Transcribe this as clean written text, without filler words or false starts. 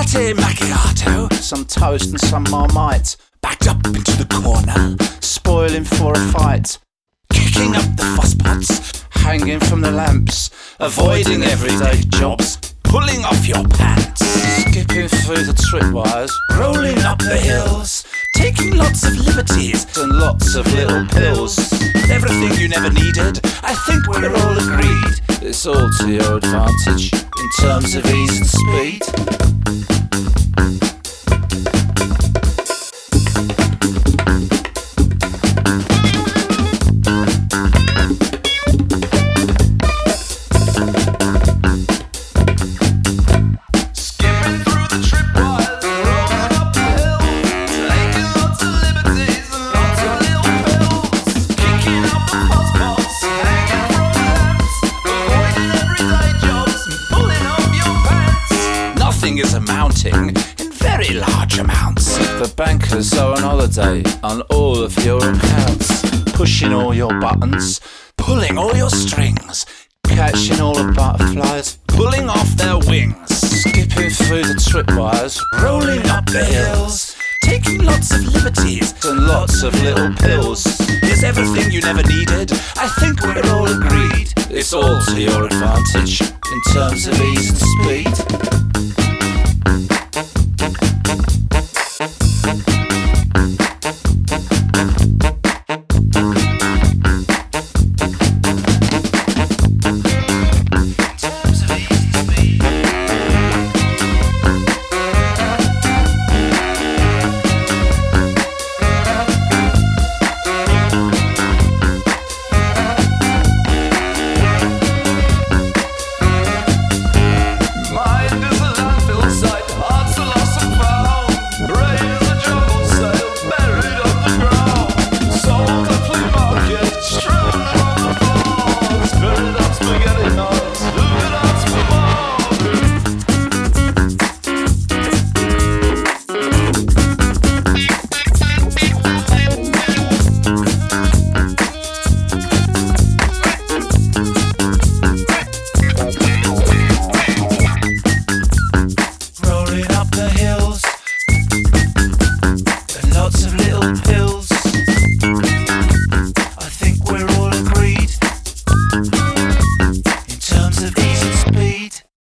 latte macchiato, some toast and some Marmite. Backed up into the corner, spoiling for a fight. Kicking up the fusspots, hanging from the lamps. Avoiding everyday jobs, pulling off your pants. Skipping through the tripwires, rolling up the hills. Taking lots of liberties and lots of little pills. Everything you never needed, I think we're all agreed. It's all to your advantage in terms of ease and speed. Is amounting in very large amounts. The bankers are on holiday on all of your accounts, pushing all your buttons, pulling all your strings, catching all the butterflies, pulling off their wings, skipping through the tripwires, rolling up the hills, taking lots of liberties and lots of little pills. Is everything you never needed? I think we're all agreed. It's all to your advantage in terms of ease and speed.